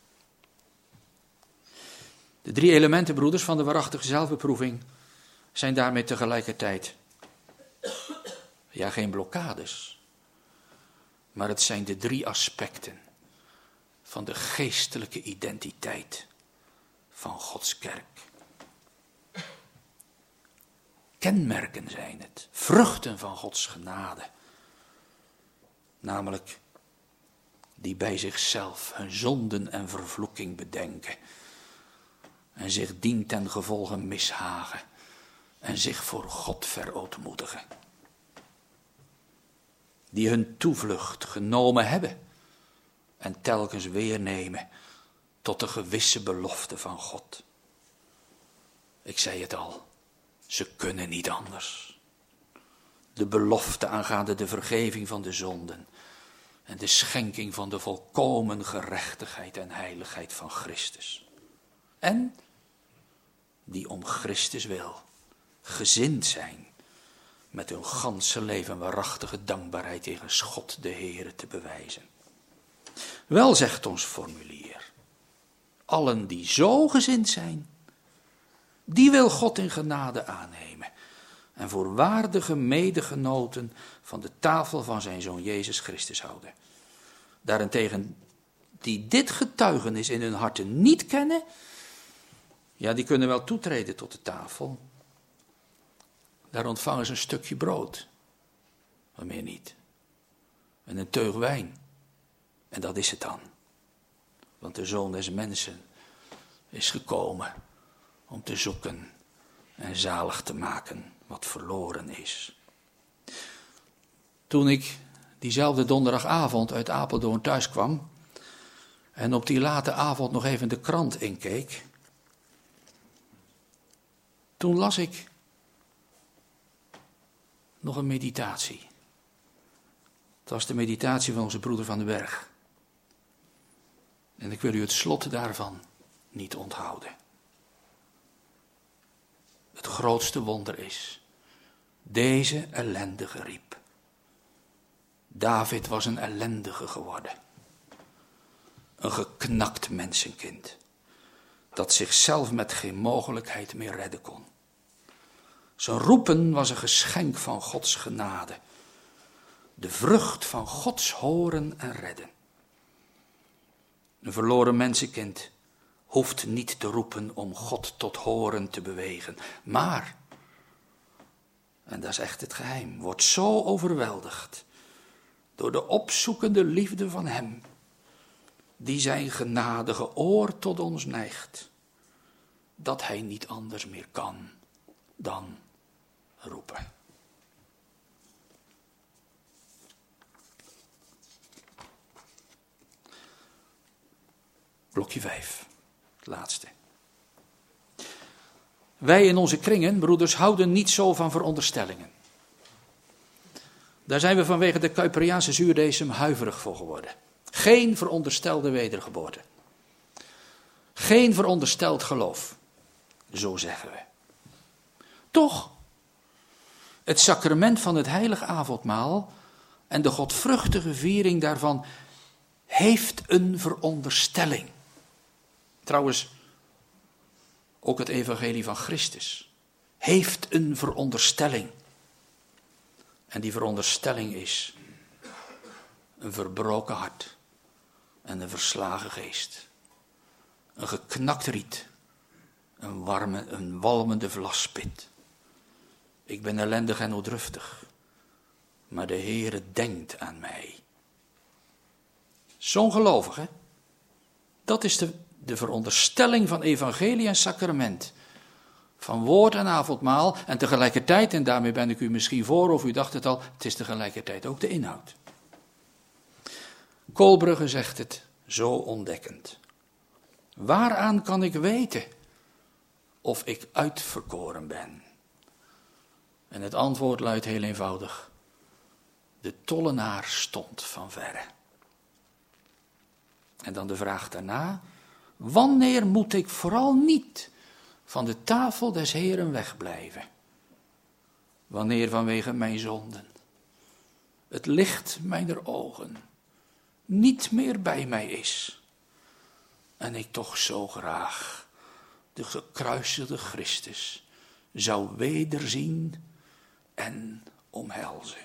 De drie elementen, broeders, van de waarachtige zelfbeproeving zijn daarmee tegelijkertijd, ja, geen blokkades, maar het zijn de drie aspecten van de geestelijke identiteit van Gods kerk. Kenmerken zijn het, vruchten van Gods genade, namelijk die bij zichzelf hun zonden en vervloeking bedenken en zich dien ten gevolge mishagen en zich voor God verootmoedigen. Die hun toevlucht genomen hebben en telkens weer nemen tot de gewisse belofte van God. Ik zei het al, ze kunnen niet anders. De belofte aangaande de vergeving van de zonden en de schenking van de volkomen gerechtigheid en heiligheid van Christus. En die om Christus wil gezind zijn met hun ganse leven waarachtige dankbaarheid tegen God de Heere te bewijzen. Wel, zegt ons formulier, allen die zo gezind zijn, die wil God in genade aannemen en voor waardige medegenoten van de tafel van zijn Zoon Jezus Christus houden. Daarentegen, die dit getuigenis in hun harten niet kennen, ja, die kunnen wel toetreden tot de tafel. Daar ontvangen ze een stukje brood, maar meer niet. En een teug wijn. En dat is het dan. Want de Zoon des Mensen is gekomen om te zoeken en zalig te maken wat verloren is. Toen ik diezelfde donderdagavond uit Apeldoorn thuis kwam en op die late avond nog even de krant inkeek, toen las ik nog een meditatie. Het was de meditatie van onze broeder Van den Berg. En ik wil u het slot daarvan niet onthouden. Het grootste wonder is, deze ellendige riep. David was een ellendige geworden. Een geknakt mensenkind, dat zichzelf met geen mogelijkheid meer redden kon. Zijn roepen was een geschenk van Gods genade. De vrucht van Gods horen en redden. Een verloren mensenkind hoeft niet te roepen om God tot horen te bewegen. Maar, en dat is echt het geheim, wordt zo overweldigd door de opzoekende liefde van Hem, die zijn genadige oor tot ons neigt, dat Hij niet anders meer kan dan roepen. Blokje vijf, het laatste. Wij in onze kringen, broeders, houden niet zo van veronderstellingen. Daar zijn we vanwege de Kuiperiaanse zuurdesem huiverig voor geworden. Geen veronderstelde wedergeboorte. Geen verondersteld geloof. Zo zeggen we. Toch, het sacrament van het heilige avondmaal en de godvruchtige viering daarvan heeft een veronderstelling. Trouwens, ook het evangelie van Christus heeft een veronderstelling. En die veronderstelling is een verbroken hart en een verslagen geest. Een geknakt riet, een warme, een walmende vlaspit. Ik ben ellendig en noodruftig, maar de Heere denkt aan mij. Zo'n gelovige, dat is de, de veronderstelling van evangelie en sacrament. Van woord en avondmaal en tegelijkertijd, en daarmee ben ik u misschien voor, of u dacht het al, het is tegelijkertijd ook de inhoud. Koolbrugge zegt het zo ontdekkend. Waaraan kan ik weten of ik uitverkoren ben? En het antwoord luidt heel eenvoudig. De tollenaar stond van verre. En dan de vraag daarna. Wanneer moet ik vooral niet van de tafel des Heeren wegblijven? Wanneer vanwege mijn zonden het licht mijner ogen niet meer bij mij is. En ik toch zo graag de gekruisigde Christus zou wederzien en omhelzen.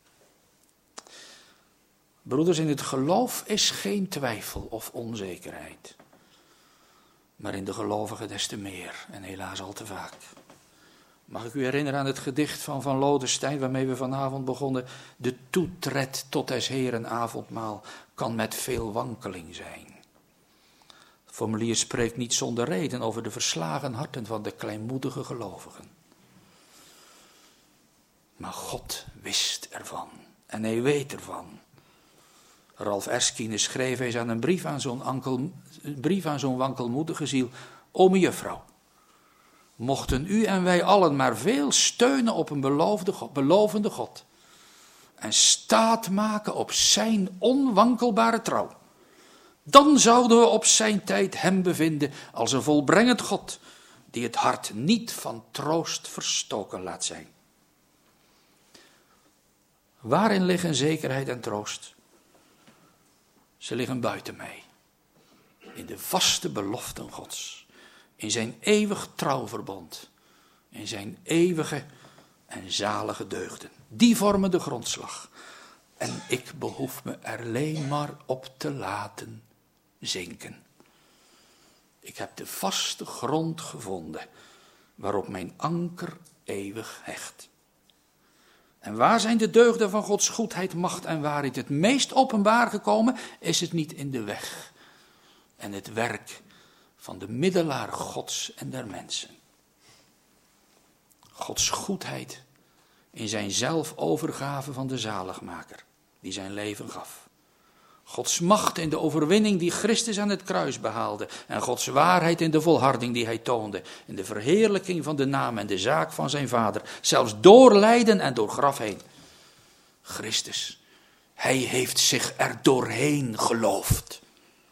Broeders, in het geloof is geen twijfel of onzekerheid. Maar in de gelovigen des te meer en helaas al te vaak. Mag ik u herinneren aan het gedicht van Van Lodenstein waarmee we vanavond begonnen. De toetred tot des Heeren avondmaal kan met veel wankeling zijn. Het formulier spreekt niet zonder reden over de verslagen harten van de kleinmoedige gelovigen. Maar God wist ervan en hij weet ervan. Ralf Erskine schreef eens aan een brief aan zo'n, ankel, brief aan zo'n wankelmoedige ziel. Ome juffrouw, mochten u en wij allen maar veel steunen op een beloofde God, belovende God. En staat maken op zijn onwankelbare trouw. Dan zouden we op zijn tijd hem bevinden als een volbrengend God, die het hart niet van troost verstoken laat zijn. Waarin liggen zekerheid en troost? Ze liggen buiten mij. In de vaste beloften Gods. In zijn eeuwig trouwverbond. In zijn eeuwige en zalige deugden. Die vormen de grondslag. En ik behoef me er alleen maar op te laten zinken. Ik heb de vaste grond gevonden. Waarop mijn anker eeuwig hecht. En waar zijn de deugden van Gods goedheid, macht en waarheid het meest openbaar gekomen? Is het niet in de weg en het werk van de middelaar Gods en der mensen. Gods goedheid in zijn zelfovergave van de zaligmaker, die zijn leven gaf. Gods macht in de overwinning die Christus aan het kruis behaalde. En Gods waarheid in de volharding die hij toonde. In de verheerlijking van de naam en de zaak van zijn vader. Zelfs door lijden en door graf heen. Christus, hij heeft zich er doorheen geloofd.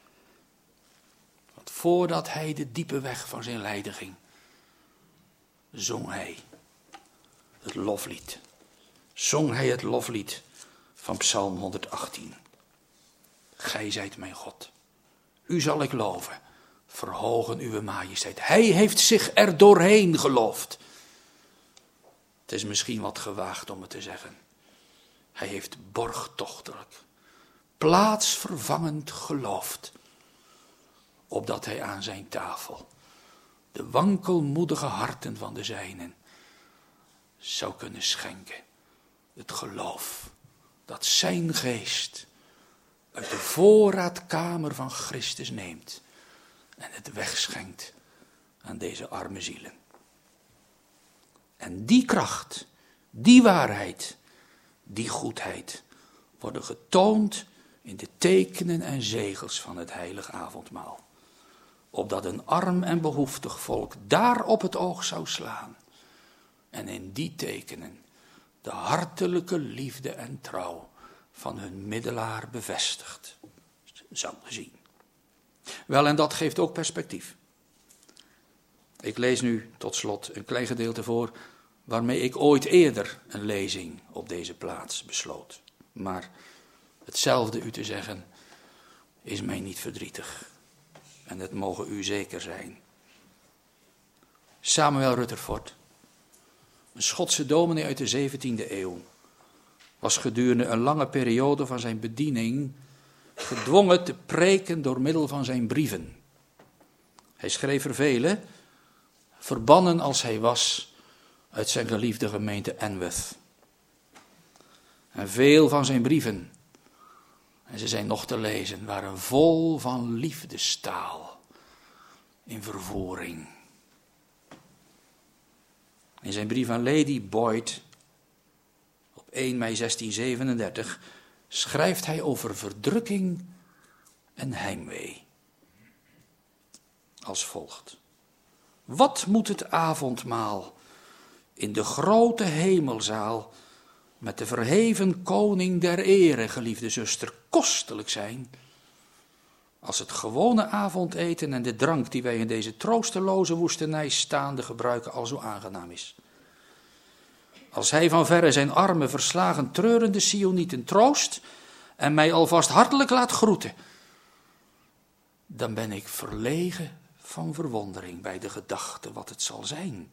Want voordat hij de diepe weg van zijn lijden ging, zong hij het loflied. Zong hij het loflied van Psalm honderdachttien. Gij zijt mijn God. U zal ik loven. Verhogen uw majesteit. Hij heeft zich er doorheen geloofd. Het is misschien wat gewaagd om het te zeggen. Hij heeft borgtochtelijk, plaatsvervangend geloofd. Opdat hij aan zijn tafel de wankelmoedige harten van de zijnen zou kunnen schenken. Het geloof dat zijn geest uit de voorraadkamer van Christus neemt en het wegschenkt aan deze arme zielen. En die kracht, die waarheid, die goedheid worden getoond in de tekenen en zegels van het heilige avondmaal. Opdat een arm en behoeftig volk daar op het oog zou slaan en in die tekenen de hartelijke liefde en trouw van hun middelaar bevestigd zou zien. Wel, en dat geeft ook perspectief. Ik lees nu tot slot een klein gedeelte voor waarmee ik ooit eerder een lezing op deze plaats besloot. Maar hetzelfde u te zeggen is mij niet verdrietig. En dat mogen u zeker zijn. Samuel Rutherford, een Schotse dominee uit de zeventiende eeuw, was gedurende een lange periode van zijn bediening gedwongen te preken door middel van zijn brieven. Hij schreef er vele, verbannen als hij was uit zijn geliefde gemeente Anworth. En veel van zijn brieven, en ze zijn nog te lezen, waren vol van liefdestaal in vervoering. In zijn brief aan Lady Boyd op één mei zestien zevenendertig schrijft hij over verdrukking en heimwee. Als volgt. Wat moet het avondmaal in de grote hemelzaal met de verheven koning der ere, geliefde zuster, kostelijk zijn, als het gewone avondeten en de drank die wij in deze troosteloze woestenij staande gebruiken al zo aangenaam is. Als hij van verre zijn arme, verslagen, treurende Sionieten troost en mij alvast hartelijk laat groeten, dan ben ik verlegen van verwondering bij de gedachte wat het zal zijn.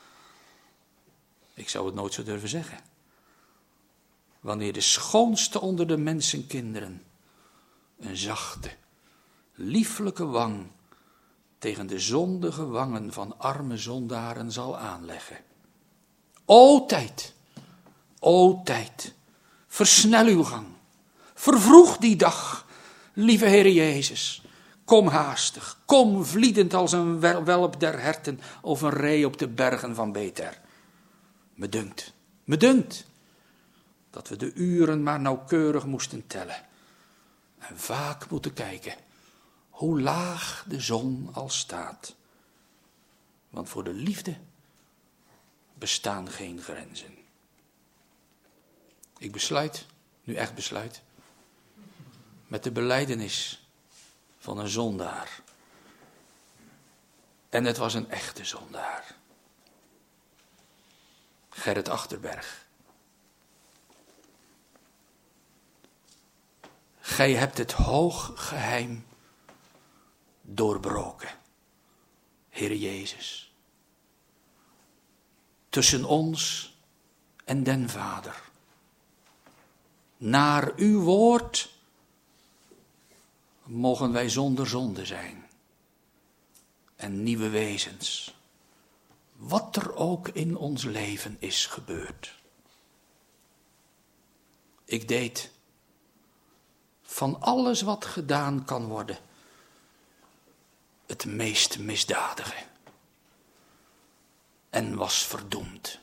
Ik zou het nooit zo durven zeggen. Wanneer de schoonste onder de mensenkinderen een zachte, lieflijke wang tegen de zondige wangen van arme zondaren zal aanleggen. O tijd, o tijd, versnel uw gang, vervroeg die dag, lieve Heer Jezus. Kom haastig, kom vliedend als een welp der herten of een ree op de bergen van Beter. Me dunkt, me dunkt, dat we de uren maar nauwkeurig moesten tellen en vaak moeten kijken hoe laag de zon al staat. Want voor de liefde bestaan geen grenzen. Ik besluit, nu echt besluit, met de belijdenis van een zondaar. En het was een echte zondaar. Gerrit Achterberg. Gij hebt het hoog geheim doorbroken, Heer Jezus. Tussen ons en den Vader. Naar uw woord mogen wij zonder zonde zijn. En nieuwe wezens. Wat er ook in ons leven is gebeurd. Ik deed van alles wat gedaan kan worden het meest misdadige. En was verdoemd.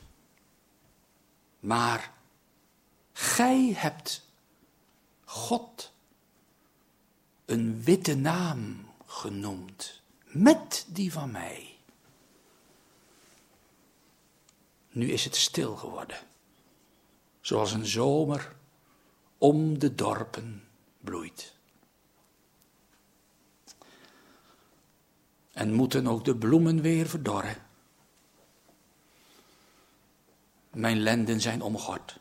Maar gij hebt God een witte naam genoemd, met die van mij. Nu is het stil geworden, zoals een zomer om de dorpen bloeit. En moeten ook de bloemen weer verdorren. Mijn lenden zijn omgord.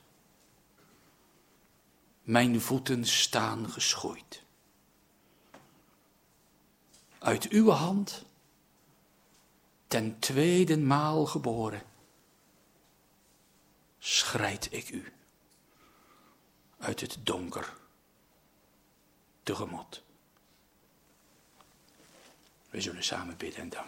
Mijn voeten staan geschoeid. Uit uw hand, ten tweede maal geboren, schrijd ik u uit het donker tegemoet. We zullen samen bidden en danken.